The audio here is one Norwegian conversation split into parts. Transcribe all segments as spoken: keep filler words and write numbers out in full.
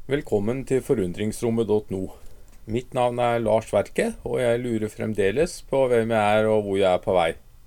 Velkommen til forundringsrommet punktum no. Mitt navn er Lars Verke, og jeg lurer fremdeles på hvem jeg er og hvor jeg er på vei.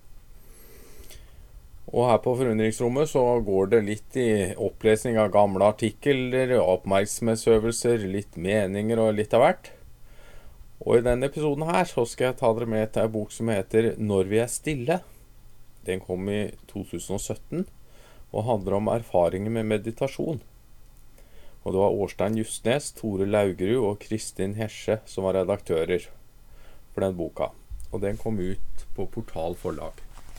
Og her på forundringsrommet så går det litt i opplesning av gamle artikler, oppmerksomhetsøvelser, litt meninger og litt av hvert. Og i denne episoden her så skal jeg ta dere med til en bok som heter Når vi er stille. Den kom i to tusen og sytten og handler om erfaringer med meditasjon. Og det var Årstein Justnes, Tore Laugerud og Kristin Hesje som var redaktører for den boka. Og den kom ut på Portal forlag.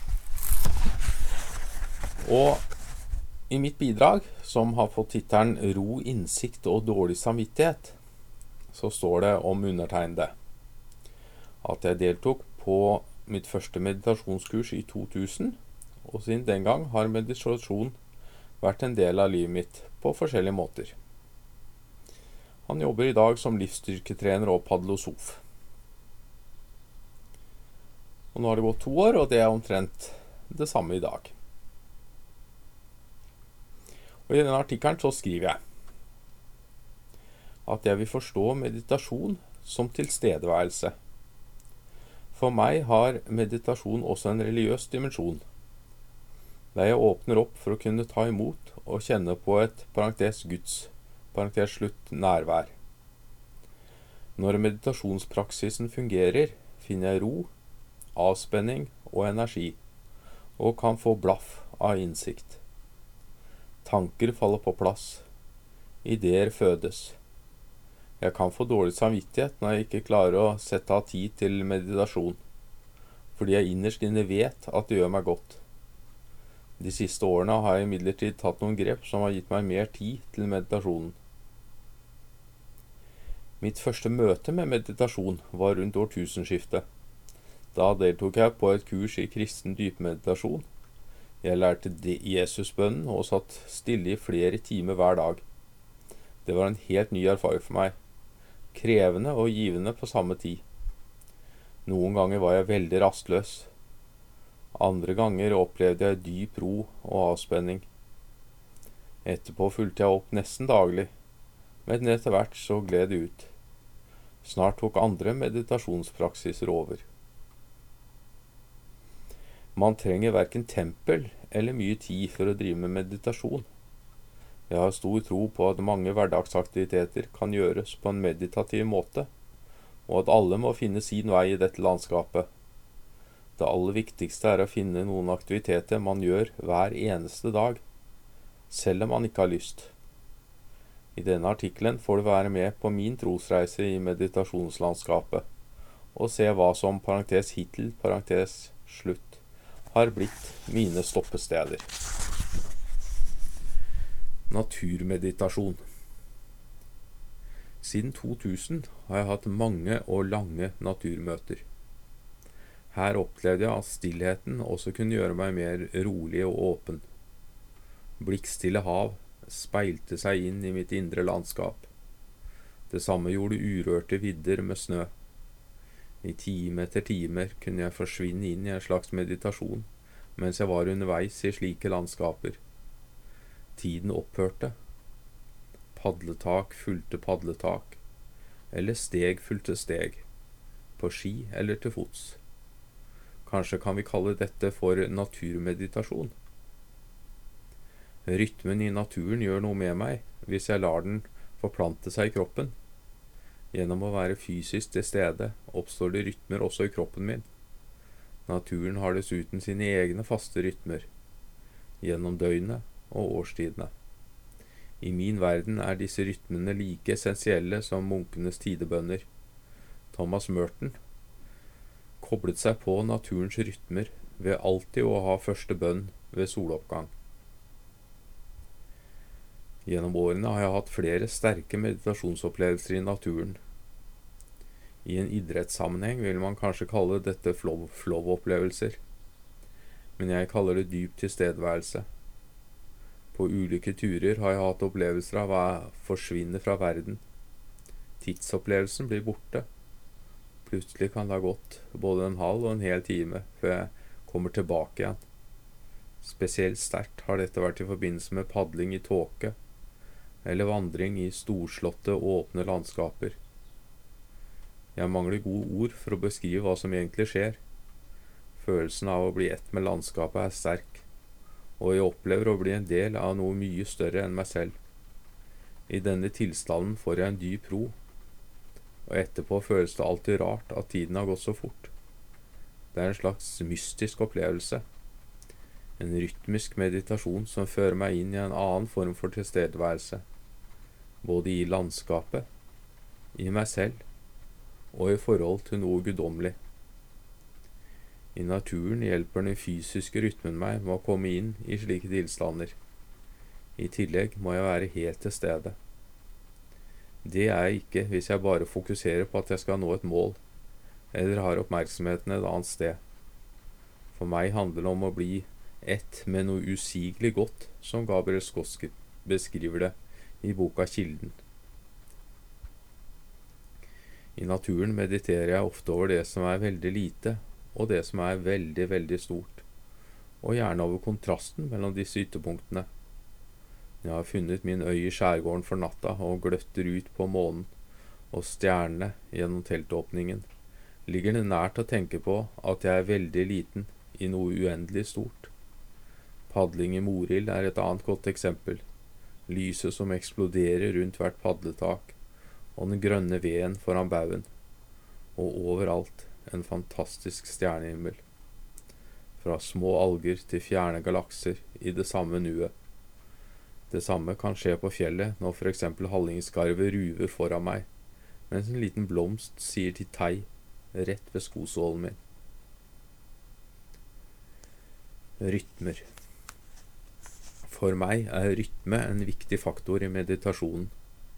Og i mitt bidrag, som har fått tittelen Ro, innsikt og dårlig samvittighet, så står det om undertegnede at jeg deltok på mitt første meditasjonskurs i to tusen, og siden den gang har meditasjon vært en del av livet mitt på forskjellige måter. Han jobber i dag som livsstyrketrener og padlosof. Og nå har det gått to år, og det er omtrent det samme i dag. Og i denne artikkelen så skriver jeg at jeg vil forstå meditasjon som tilstedeværelse. For meg har meditasjon også en religiøs dimensjon, der jeg åpner opp for å kunne ta imot og kjenne på et parentes Guds parentes slutt nærvær. Når meditasjonspraksisen fungerer, finner jeg ro, avspenning og energi, og kan få blaff av innsikt. Tanker faller på plass, ideer fødes. Jeg kan få dårlig samvittighet når jeg ikke klarer å sette av tid til meditasjon, fordi jeg innerst inne vet at det gjør meg godt. De siste årene har jeg imidlertid tatt noen grep som har gitt meg mer tid til meditasjonen. Mitt første møte med meditasjon var rundt årtusenskiftet. Da deltok jeg på et kurs i kristen dypmeditasjon. Jeg lærte Jesusbønnen og satt stille i flere timer hver dag. Det var en helt ny erfaring for meg. Krevende og givende på samme tid. Noen ganger var jeg veldig rastløs. Andre ganger opplevde jeg dyp ro og avspenning. Etterpå fulgte jeg opp nesten daglig, men etter hvert så gled det ut. Snart tok andre meditasjonspraksiser over. Man trenger hverken tempel eller mye tid for å drive med meditasjon. Jeg har stor tro på at mange hverdagsaktiviteter kan gjøres på en meditativ måte, og at alle må finne sin vei i dette landskapet. Det aller viktigste er å finne noen aktiviteter man gjør hver eneste dag, selv om man ikke har lyst. I denne artikkelen får du være med på min trosreise i meditasjonslandskapet, og se hva som parentes hittil, parentes slutt, har blitt mine stoppesteder. Naturmeditasjon. Siden to tusen har jeg hatt mange og lange naturmøter. Her opplevde jeg at stillheten også kunne gjøre meg mer rolig og åpen. Blikkstille hav speilte seg inn i mitt indre landskap. Det samme gjorde urørte vidder med snø. I time etter timer kunne jeg forsvinne inn i en slags meditasjon, mens jeg var underveis i slike landskaper. Tiden opphørte. Padletak fulgte padletak, eller steg fulgte steg, på ski eller til fots. Kanskje kan vi kalle dette for naturmeditasjon. Rytmen i naturen gjør noe med meg hvis jeg lar den forplante seg i kroppen. Gjennom å være fysisk til stede oppstår det rytmer også i kroppen min. Naturen har dessuten sine egne faste rytmer, gjennom døgnet og årstidene. I min verden er disse rytmene like essensielle som munkenes tidebønner. Thomas Merton koblet seg på naturens rytmer ved alltid å ha første bønn ved soloppgang. Gjennom årene har jeg hatt flere sterke meditasjonsopplevelser i naturen. I en idrettssammenheng vil man kanskje kalle dette flow-opplevelser, men jeg kaller det dyp tilstedeværelse. På ulike turer har jeg hatt opplevelser av å forsvinne fra verden. Tidsopplevelsen blir borte. Plutselig kan det ha gått både en halv og en hel time før jeg kommer tilbake igjen. Spesielt sterkt har dette vært i forbindelse med padling i tåke, eller vandring i storslåtte, åpne landskaper. Jeg mangler gode ord for å beskrive hva som egentlig skjer. Følelsen av å bli ett med landskapet er sterk, og jeg opplever å bli en del av noe mye større enn meg selv. I denne tilstanden får jeg en dyp ro, og etterpå føles det alltid rart at tiden har gått så fort. Det er en slags mystisk opplevelse. En rytmisk meditasjon som fører meg inn i en annen form for tilstedeværelse, både i landskapet, i meg selv og i forhold til noe guddommelig. I naturen hjelper den fysiske rytmen meg med å komme inn i slike tilstander. I tillegg må jeg være helt til stede. Det er jeg ikke hvis jeg bare fokuserer på at jeg skal nå et mål, eller har oppmerksomheten et annet sted. For meg handler det om å bli ett med noe usigelig godt, som Gabriel Scott beskriver det i boka Kilden. I naturen mediterer jeg ofte over det som er veldig lite, og det som er veldig, veldig stort, og gjerne over kontrasten mellom disse ytterpunktene. Jeg har funnet min øy i skjærgården for natta og gløtter ut på månen og stjernene gjennom teltåpningen. Ligger det nært å tenke på at jeg er veldig liten i noe uendelig stort. Padling i Morild er et annet godt eksempel. Lyset som eksploderer rundt hvert padletak, og den grønne veden foran baugen. Og overalt en fantastisk stjernehimmel. Fra små alger til fjerne galakser i det samme nuet. Det samme kan skje på fjellet når for eksempel hallingskarvet ruver foran meg, mens en liten blomst sier til tei rett ved skosålen min. Rytmer. For meg er rytme en viktig faktor i meditasjonen.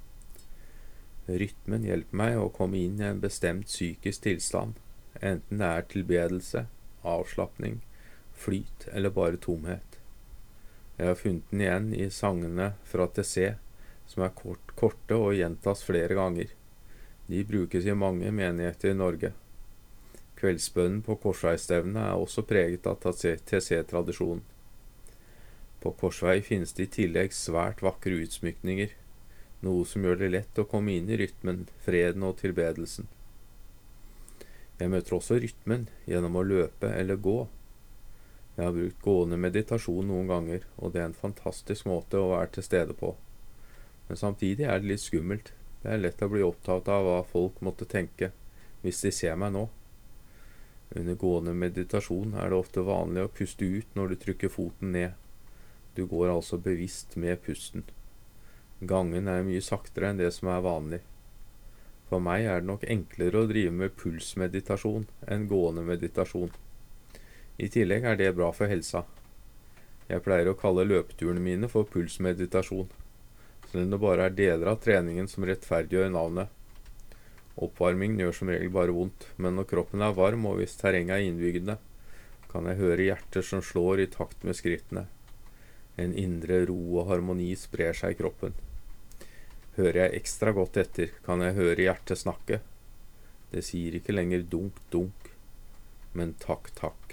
Rytmen hjelper meg å komme inn i en bestemt psykisk tilstand, enten det er tilbedelse, avslappning, flyt eller bare tomhet. Jeg har funnet den igjen i sangene fra T C, som er kort, korte og gjentas flere ganger. De brukes i mange menigheter i Norge. Kveldsbønnen på korsveistevnene er også preget av T C-tradisjonen. På korsvei finnes det i tillegg svært vakre utsmykninger, noe som gjør det lett å komme inn i rytmen, freden og tilbedelsen. Jeg møter også rytmen gjennom å løpe eller gå. Jeg har brukt gående meditasjon noen ganger, og det er en fantastisk måte å være til stede på. Men samtidig er det litt skummelt. Det er lett å bli opptatt av hva folk måtte tenke hvis de ser meg nå. Under gående meditasjon er det ofte vanlig å puste ut når du trykker foten ned. Du går altså bevisst med pusten. Gangen er mye saktere enn det som er vanlig. For meg er det nok enklere å drive med pulsmeditasjon enn gående meditasjon. I tillegg er det bra for helsa. Jeg pleier å kalle løpeturene mine for pulsmeditasjon, selv om det bare er deler av treningen som rettferdiggjør navnet. Oppvarmingen gjør som regel bare vondt, men når kroppen er varm og hvis terrenget er innbyggende, kan jeg høre hjerter som slår i takt med skrittene. En indre ro og harmoni sprer seg i kroppen. Hører jeg ekstra godt etter, kan jeg høre hjertet snakke. Det sier ikke lenger dunk, dunk, men takk, takk.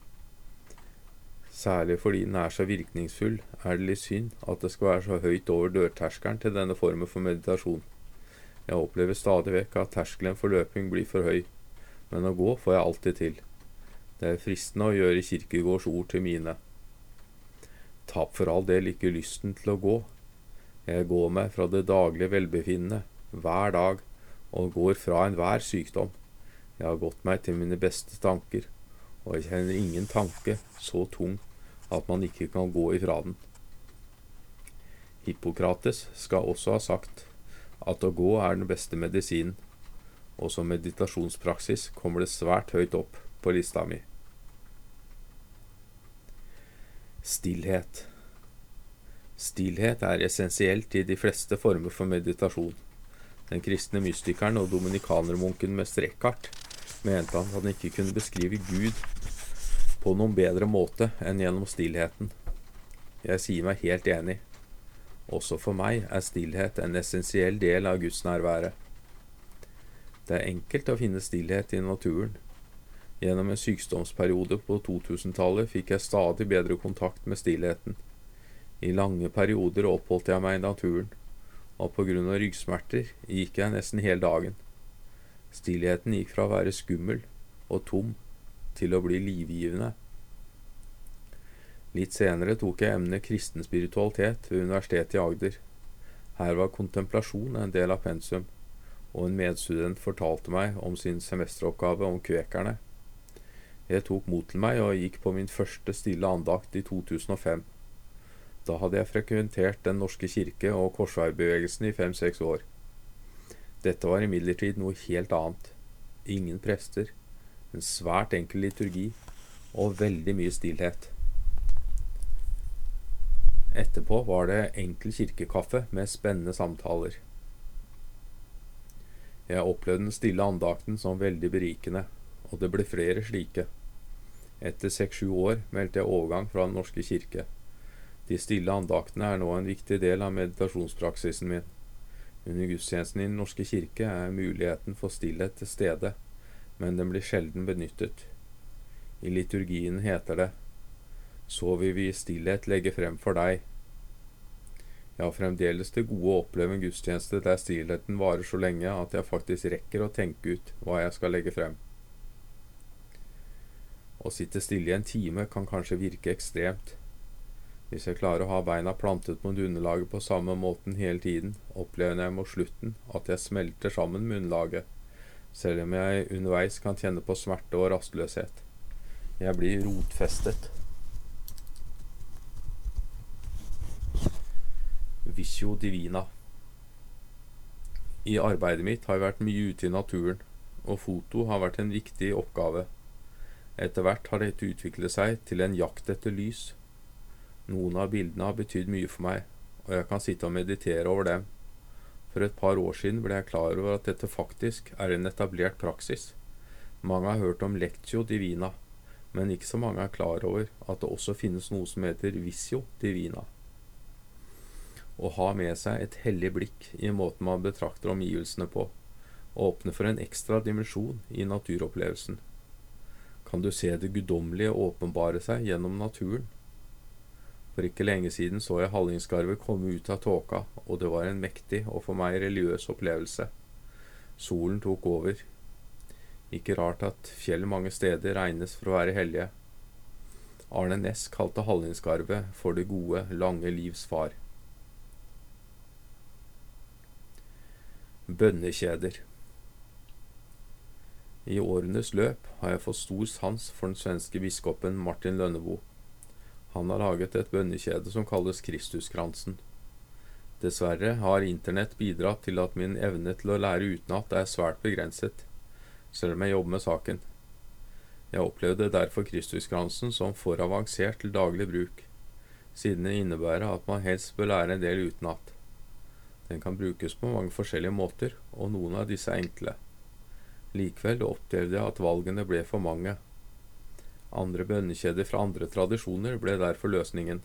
Særlig fordi den er så virkningsfull, er det litt synd at det skal være så høyt over dørterskelen til denne formen for meditasjon. Jeg opplever stadig vekk at terskelen for løping blir for høy, men å gå får jeg alltid til. Det er fristende å gjøre Kierkegaards ord til mine. Tap for all del ikke lysten til å gå. Jeg går meg fra det daglige velbefinnende, hver dag, og går fra enhver sykdom. Jeg har gått meg til mine beste tanker, og jeg kjenner ingen tanke så tung at man ikke kan gå ifra den. Hippokrates skal også ha sagt at å gå er den beste medisinen, og som meditasjonspraksis kommer det svært høyt opp på lista mi. Stillhet. Stillhet er essensielt i de fleste former for meditasjon. Den kristne mystikeren og dominikanermunken Mester Eckhart mente han at han ikke kunne beskrive Gud på noen bedre måte enn gjennom stillheten. Jeg sier meg helt enig. Også for meg er stillhet en essensiell del av gudsnærværet. Det er enkelt å finne stillhet i naturen. Gjennom en sykdomsperiode på totusentallet fikk jeg stadig bedre kontakt med stillheten. I lange perioder oppholdt jeg meg i naturen, og på grunn av ryggsmerter gikk jeg nesten hele dagen. Stillheten gikk fra å være skummel og tom til å bli livgivende. Litt senere tok jeg emnet kristen spiritualitet ved Universitetet i Agder. Her var kontemplasjon en del av pensum, og en medstudent fortalte meg om sin semesteroppgave om kvekerne. Jeg tok mot til meg og gikk på min første stille andakt i to tusen og fem. Da hadde jeg frekventert Den norske kirke og korsveibevegelsen i fem-seks år. Dette var imidlertid noe helt annet. Ingen prester, en svært enkel liturgi og veldig mye stillhet. Etterpå var det enkel kirkekaffe med spennende samtaler. Jeg opplevde den stille andakten som veldig berikende, og det ble flere slike. Etter seks-sju år meldte jeg overgang fra Den norske kirke. De stille andaktene er nå en viktig del av meditasjonspraksisen min. Under gudstjenesten i Den norske kirke er muligheten for stillhet til stede, men den blir sjelden benyttet. I liturgien heter det: så vil vi i stillhet legge frem for deg. Jeg har fremdeles det gode å oppleve en gudstjeneste der stillheten varer så lenge at jeg faktisk rekker å tenke ut hva jeg skal legge frem. Å sitte stille i en time kan kanskje virke ekstremt. Hvis jeg klarer å ha beina plantet mot underlaget på samme måten hele tiden, opplever jeg mot slutten at jeg smelter sammen med underlaget, selv om jeg underveis kan kjenne på smerte og rastløshet. Jeg blir rotfestet. Visio Divina. I arbeidet mitt har jeg vært mye ute i naturen, og foto har vært en viktig oppgave. Etter hvert har dette utviklet seg til en jakt etter lys. Noen av bildene har betydd mye for meg, og jeg kan sitte og meditere over dem. For et par år siden ble jeg klar over at dette faktisk er en etablert praksis. Mange har hørt om Lectio Divina, men ikke så mange er klar over at det også finnes noe som heter Visio Divina. Å ha med seg et hellig blikk i måten man betrakter omgivelsene på, åpner for en ekstra dimensjon i naturopplevelsen. Kan du se det guddommelige åpenbare seg gjennom naturen? For ikke lenge siden så jeg Hallingskarvet komme ut av tåka, og det var en mektig og for meg religiøs opplevelse. Solen tok over. Ikke rart at fjell mange steder regnes for å være hellige. Arne Næss kalte Hallingskarvet for det gode, lange livs far. Bønnekjeder. I årenes løp har jeg fått stor sans for den svenske biskopen Martin Lönnebo. Han har laget et bønnekjede som kalles Kristuskransen. Dessverre har internett bidratt til at min evne til å lære utenat er svært begrenset, selv om jeg jobber med saken. Jeg opplevde derfor Kristuskransen som for avansert til daglig bruk, siden det innebærer at man helst bør lære en del utenat. Den kan brukes på mange forskjellige måter, og noen av disse er enkle. Likevel opplevde jeg at valgene ble for mange. Andre bønnekjeder fra andre tradisjoner ble derfor løsningen.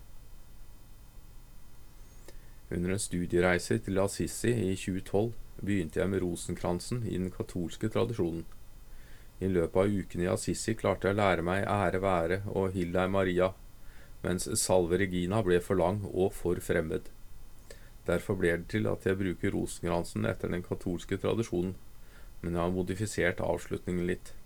Under en studiereise til Assisi i tjue tolv begynte jeg med rosenkransen i den katolske tradisjonen. I løpet av uken i Assisi klarte jeg å lære meg Ære være og Hilda Maria, mens Salve Regina ble for lang og for fremmed. Derfor ble det til at jeg bruker rosenkransen etter den katolske tradisjonen, men jeg har modifisert avslutningen litt.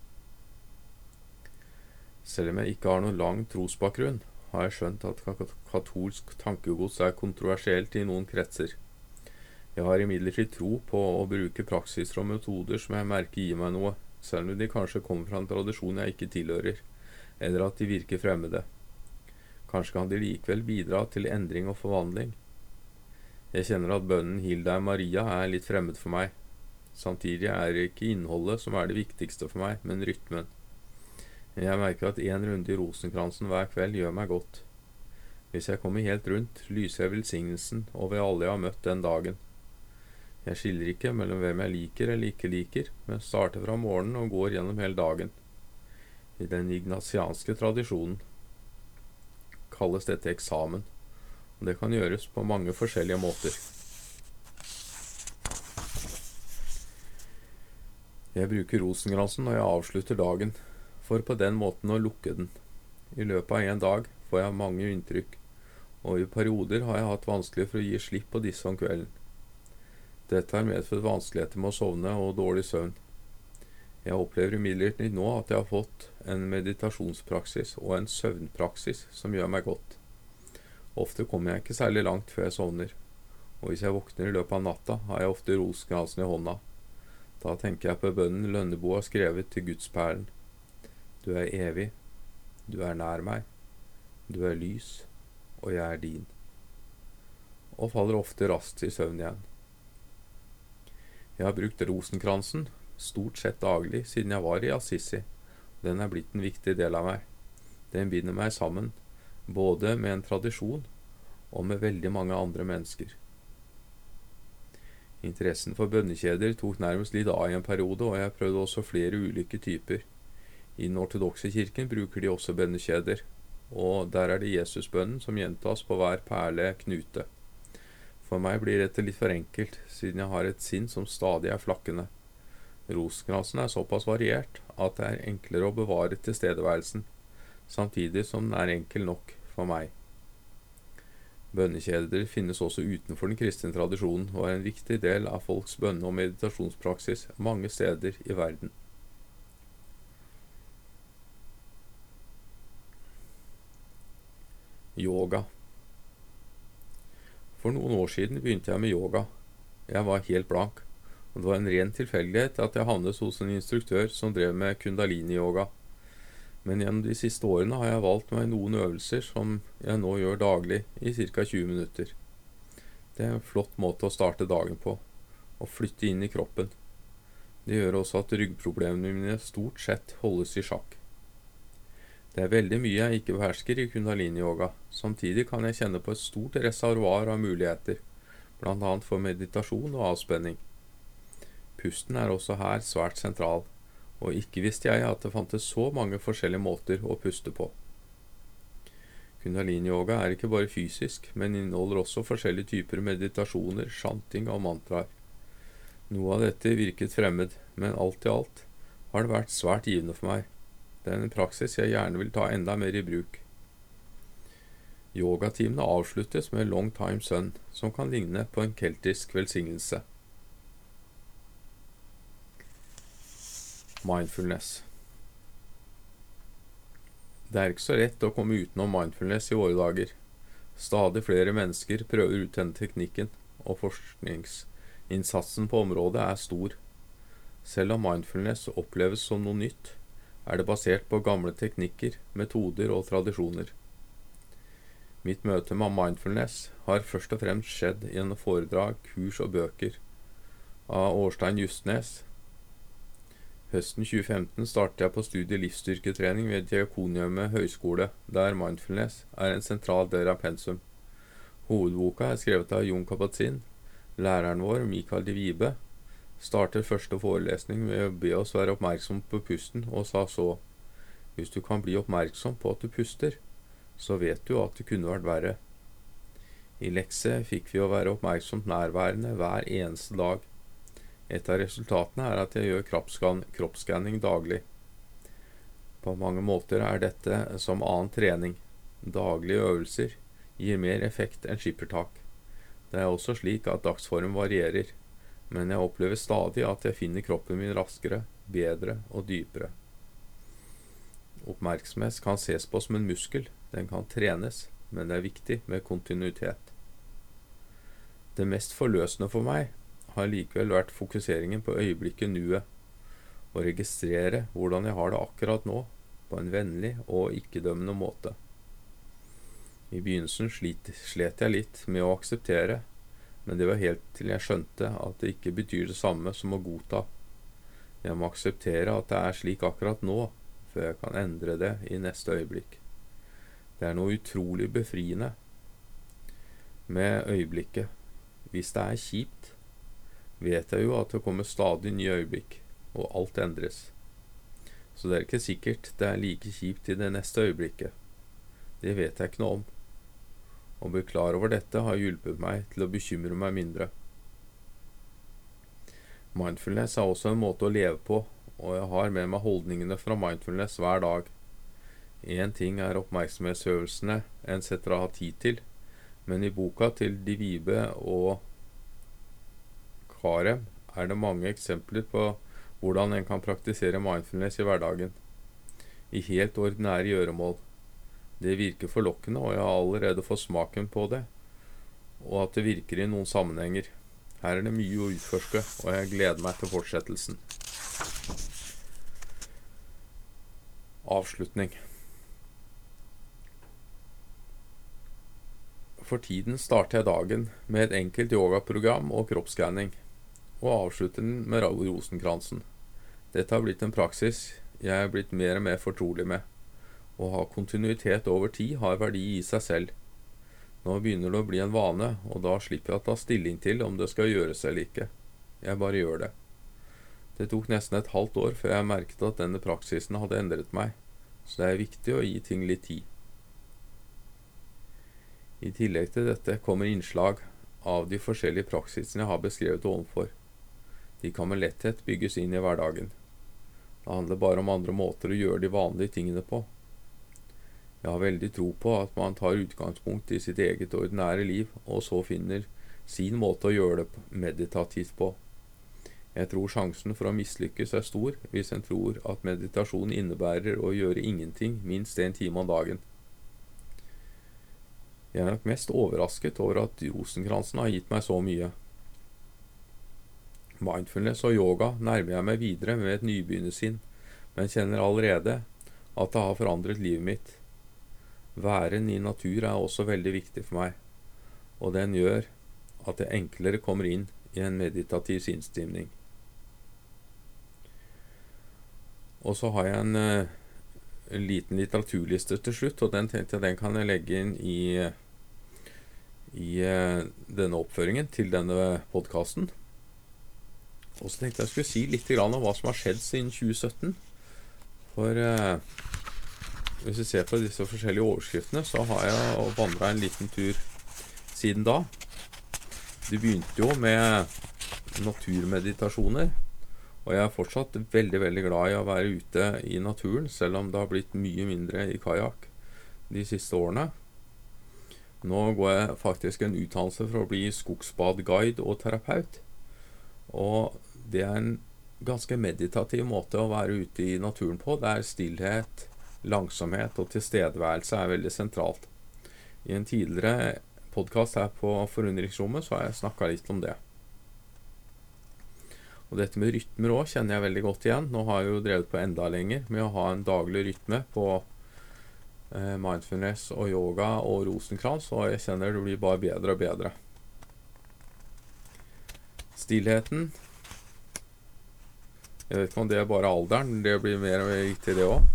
Selv om jeg ikke har noen lang trosbakgrunn, har jeg skjønt at katolsk tankegods er kontroversielt i noen kretser. Jeg har imidlertid tro på å bruke praksiser og metoder som jeg merker gir meg noe, selv om de kanskje kommer fra en tradisjon jeg ikke tilhører, eller at de virker fremmede. Kanskje kan de likevel bidra til endring og forvandling. Jeg kjenner at bønnen Hilda Maria er litt fremmed for meg. Samtidig er det ikke innholdet som er det viktigste for meg, men rytmen. Jeg merker at en runde i rosenkransen hver kveld gjør meg godt. Hvis jeg kommer helt rundt, lyser jeg velsignelsen over alle jeg har møtt den dagen. Jeg skiller ikke mellom hvem jeg liker eller ikke liker, men starter fra morgenen og går gjennom hele dagen. I den ignatianske tradisjonen kalles dette eksamen. Det kan gjøres på mange forskjellige måter. Jeg bruker rosenkransen når jeg avslutter dagen, for på den måten å lukke den. I løpet av en dag får jeg mange inntrykk, og i perioder har jeg hatt vanskelig for å gi slipp på disse om kvelden. Dette har medført vanskeligheter med å sovne og dårlig søvn. Jeg opplever imidlertid nå at jeg har fått en meditasjonspraksis og en søvnpraksis som gjør meg godt. Ofte kommer jeg ikke særlig langt før jeg sovner, og hvis jeg våkner i løpet av natta, har jeg ofte rosenkransen i hånda. Da tenker jeg på bønnen Lønneboe har skrevet til Gudsperlen. Du er evig, du er nær meg, du er lys, og jeg er din. Og faller ofte raskt i søvn igjen. Jeg har brukt rosenkransen stort sett daglig siden jeg var i Assisi. Den er blitt en viktig del av meg. Den binder meg sammen, både med en tradisjon og med veldig mange andre mennesker. Interessen for bønnekjeder tok nærmest litt av i en periode, og jeg prøvde også flere ulike typer. I den ortodokse kirken bruker de også bønnekjeder, og der er det Jesusbønnen som gjentas på hver perle knute. For meg blir dette litt for enkelt, siden jeg har et sinn som stadig er flakkende. Rosenkransen er såpass variert at det er enklere å bevare tilstedeværelsen, samtidig som den er enkel nok for meg. Bønnekjeder finnes også utenfor den kristne tradisjonen og er en viktig del av folks bønne- og meditasjonspraksis mange steder i verden. Yoga. For noen år siden begynte jeg med yoga. Jeg var helt blank, og det var en ren tilfeldighet at jeg havnet hos en instruktør som drev med kundalini-yoga. Men gjennom de siste årene har jeg valgt meg noen øvelser som jeg nå gjør daglig i ca tjue minutter. Det er en flott måte å starte dagen på, å flytte inn i kroppen. Det gjør også at ryggproblemene mine stort sett holdes i sjakk. Det er veldig mye jeg ikke behersker i kundalini-yoga. Samtidig kan jeg kjenne på et stort reservoar av muligheter, blant annet for meditasjon og avspenning. Pusten er også her svært sentral, og ikke visste jeg at det fantes så mange forskjellige måter å puste på. Kundalini-yoga er ikke bare fysisk, men inneholder også forskjellige typer meditasjoner, chanting og mantraer. Noe av dette virket fremmed, men alt i alt har det vært svært givende for meg. Det er en praksis jeg gjerne vil ta enda mer i bruk. Yogatimene avsluttes med Long Time Sun, som kan ligne på en keltisk velsignelse. Mindfulness. Det er ikke så lett å komme utenom mindfulness i våre dager. Stadig flere mennesker prøver ut denne teknikken, og forskningsinnsatsen på området er stor. Selv om mindfulness oppleves som noe nytt, er det basert på gamle teknikker, metoder og tradisjoner. Mitt møte med mindfulness har først og fremst skjedd gjennom foredrag, kurs og bøker av Årstein Justnes. Høsten tjue femten startet jeg på studiet livsstyrketrening ved Diakoniumet høyskole, der mindfulness er en sentral del av pensum. Hovedboka er skrevet av Jon Kabat-Zinn. Læreren vår, Mikael de Vibe, startet første forelesning med å be oss være oppmerksom på pusten, og sa så: hvis du kan bli oppmerksom på at du puster, så vet du at det kunne vært verre. I lekse fikk vi å være oppmerksomt nærværende hver eneste dag. Et av resultatene er at jeg gjør kroppsskanning daglig. På mange måter er dette som annen trening. Daglige øvelser gir mer effekt enn skippertak. Det er også slik at dagsform varierer, men jeg opplever stadig at jeg finner kroppen min raskere, bedre og dypere. Oppmerksomhet kan ses på som en muskel. Den kan trenes, men det er viktig med kontinuitet. Det mest forløsende for meg har likevel vært fokuseringen på øyeblikket nuet, og registrere hvordan jeg har det akkurat nå, på en vennlig og ikke-dømmende måte. I begynnelsen slet, slet jeg litt med å akseptere, men det var helt til jeg skjønte at det ikke betyr det samme som å godta. Jeg må akseptere at det er slik akkurat nå, før jeg kan endre det i neste øyeblikk. Det er noe utrolig befriende med øyeblikket. Hvis det er kjipt, vet jeg jo at det kommer stadig nye øyeblikk, og alt endres. Så det er ikke sikkert det er like kjipt i det neste øyeblikket. Det vet jeg ikke noe om. Å bli klar over dette har hjulpet meg til å bekymre meg mindre. Mindfulness er også en måte å leve på, og jeg har med meg holdningene fra mindfulness hver dag. En ting er oppmerksomhetsøvelsene en setter av tid til, men i boka til de Vibe og har dem, er det mange eksempler på hvordan en kan praktisere mindfulness i hverdagen, i helt ordinære gjøremål. Det virker forlokkende, og jeg har allerede fått smaken på det, og at det virker i noen sammenhenger. Her er det mye å utforske, og jeg gleder meg til fortsettelsen. Avslutning. For tiden starter jeg dagen med et enkelt yogaprogram og kroppsskanning, og avslutter den med rosenkransen. Dette har blitt en praksis jeg er blitt mer og mer fortrolig med. Å ha kontinuitet over tid har verdi i seg selv. Nå begynner det å bli en vane, og da slipper jeg å ta stilling til om det skal gjøres eller ikke. Jeg bare gjør det. Det tok nesten et halvt år før jeg merket at denne praksisen hadde endret meg, så det er viktig å gi ting litt tid. I tillegg til dette kommer innslag av de forskjellige praksisene jeg har beskrevet ovenfor. De kan med letthet bygges inn i hverdagen. Det handler bare om andre måter å gjøre de vanlige tingene på. Jeg har veldig tro på at man tar utgangspunkt i sitt eget ordinære liv, og så finner sin måte å gjøre det meditativt på. Jeg tror sjansen for å mislykkes er stor hvis en tror at meditasjon innebærer å gjøre ingenting minst en time om dagen. Jeg er nok mest overrasket over at rosenkransen har gitt meg så mye. Mindfulness og yoga nærmer jeg meg videre med et nybegynnersinn, men kjenner allerede at det har forandret livet mitt. Væren i natur er også veldig viktig for meg, og den gjør at jeg enklere kommer inn i en meditativ sinnsstemning. Og så har jeg en, en liten litteraturliste til slutt, og den tenkte jeg den kan jeg legge inn i, i denne oppføringen til denne podcasten. Og så tenkte jeg skulle si litt om hva som har skjedd siden tjue sytten. For eh, hvis vi ser på disse forskjellige overskriftene, så har jeg vandret en liten tur siden da. Det begynte jo med naturmeditasjoner, og jeg er fortsatt veldig, veldig glad i å være ute i naturen, selv om det har blitt mye mindre i kajak de siste årene. Nå går jeg faktisk en utdannelse for å bli skogsbadguide og terapeut, og det er en ganske meditativ måte å være ute i naturen på, der stillhet, langsomhet og tilstedeværelse er veldig sentralt. I en tidligere podcast her på Forundringsrommet så har jeg snakket litt om det. Og dette med rytmer også kjenner jeg veldig godt igjen. Nå har jeg jo drevet på enda lenger med å ha en daglig rytme på eh, mindfulness og yoga og rosenkrans, og jeg kjenner det blir bare bedre og bedre. Stillheten, jeg vet ikke om det er bare alderen, det blir mer og mer riktig det også.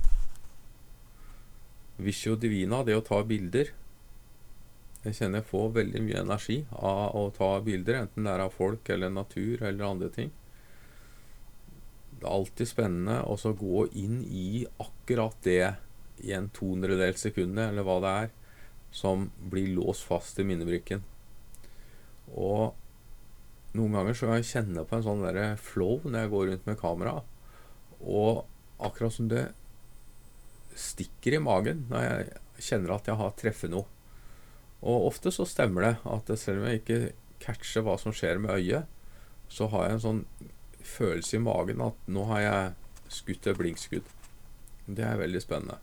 Visio Divina, det å ta bilder. Jeg kjenner jeg får veldig mye energi av å ta bilder, enten det er av folk eller natur eller andre ting. Det er alltid spennende å så gå inn i akkurat det i en to hundredels sekunde, eller hva det er, som blir låst fast i minnebrikken. Og noen ganger så kan jeg kjenne på en sånn der flow når jeg går rundt med kamera, og akkurat som det stikker i magen når jeg kjenner at jeg har treffet noe. Og ofte så stemmer det at selv om jeg ikke catcher hva som skjer med øyet, så har jeg en sånn følelse i magen at nå har jeg skutt et blinkskudd. Det er veldig spennende.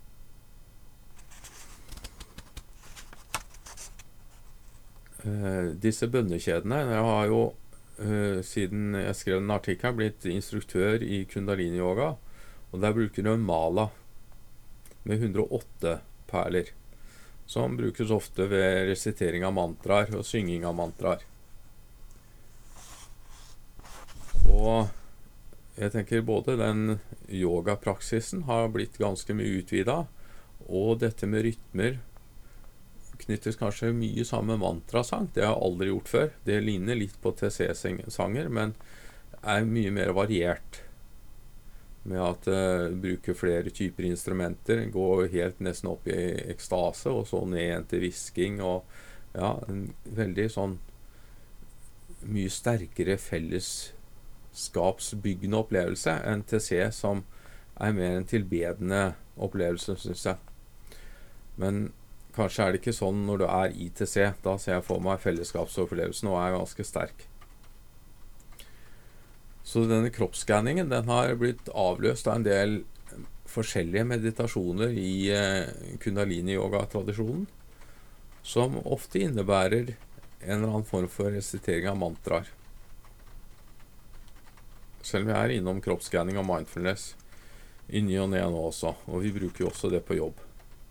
Uh, disse bønnekjedene, jeg har jo Uh, siden jeg skrev en artikkel, blitt instruktør i Kundalini-yoga, og der bruker jeg en mala med hundre og åtte perler, som brukes ofte ved resitering av mantraer og synging av mantraer. Og jeg tenker både den yogapraksisen har blitt ganske mye utvidet, og dette med rytmer knyttes kanskje mye sammen med mantrasang. Det har jeg aldri gjort før. Det ligner litt på T C-sanger, men er mye mer variert. Med at uh, bruker flere typer instrumenter, går helt nesten opp i ekstase, og så ned igjen til visking, og ja, en veldig sånn mye sterkere fellesskapsbyggende opplevelse enn T C, som er mer en tilbedende opplevelse, synes jeg. Men kanskje er det ikke sånn når du er i T C, da ser jeg for meg fellesskapsopplevelsen og er ganske sterk. Så denne kroppsskanningen, den har blitt avløst av en del forskjellige meditasjoner i eh, kundalini-yoga-tradisjonen, som ofte innebærer en eller annen form for resitering av mantraer. Selv om vi er innom kroppsskanning og mindfulness i ny og ne nå også, og vi bruker jo også det på jobb.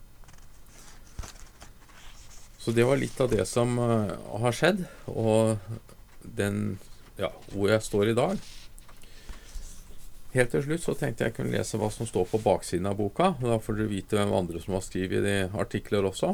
Så det var litt av det som uh, har skjedd, og den, ja, hvor jeg står i dag. Helt til slutt så tenkte jeg kunne lese hva som står på baksiden av boka, og da får dere vite hvem andre som har skrevet de artikler også.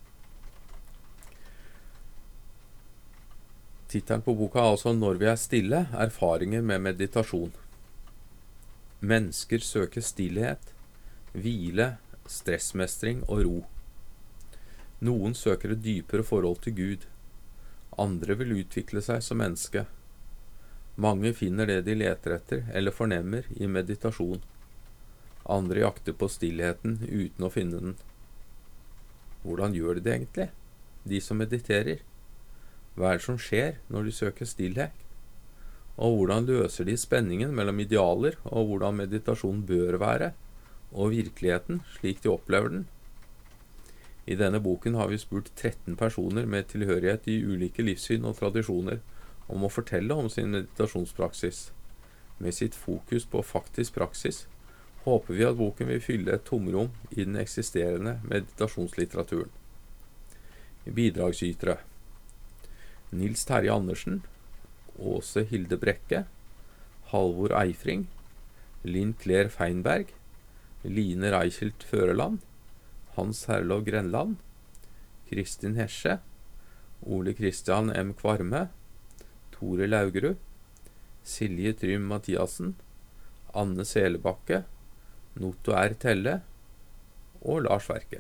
Tittelen på boka er altså «Når vi er stille, erfaringer med meditasjon». Mennesker søker stillhet, hvile, stressmestring og ro. Noen søker et dypere forhold til Gud. Andre vil utvikle seg som menneske. Mange finner det de leter etter eller fornemmer i meditasjon. Andre jakter på stillheten uten å finne den. Hvordan gjør de det egentlig, de som mediterer? Hva er det som skjer når de søker stillhet? Og hvordan løser de spenningen mellom idealer og hvordan meditasjon bør være, og virkeligheten slik de opplever den? I denne boken har vi spurt tretten personer med tilhørighet i ulike livssyn og tradisjoner om å fortelle om sin meditasjonspraksis. Med sitt fokus på faktisk praksis håper vi at boken vil fylle et tomrom i den eksisterende meditasjonslitteraturen. Bidragsytere: Nils Terje Andersen, Åse Hilde Brekke, Halvor Eifring, Linn Claire Feinberg, Line Reichelt Føreland, Hans Herlov Grenland, Kristin Hesje, Ole Kristian M. Kvarme, Tore Laugerud, Silje Trym Mathiasen, Anne Selebakke, Noto R. Telle og Lars Verke.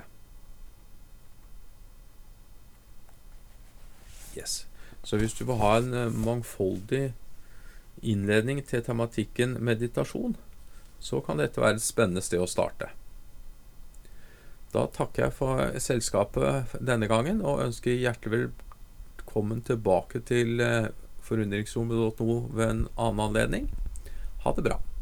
Yes. Så hvis du vil ha en mangfoldig innledning til tematikken meditasjon, så kan dette være et spennende sted å starte. Da takker jeg for selskapet denne gangen, og ønsker hjertelig velkommen tilbake til forundringsrommet punkt no ved en annen anledning. Ha det bra!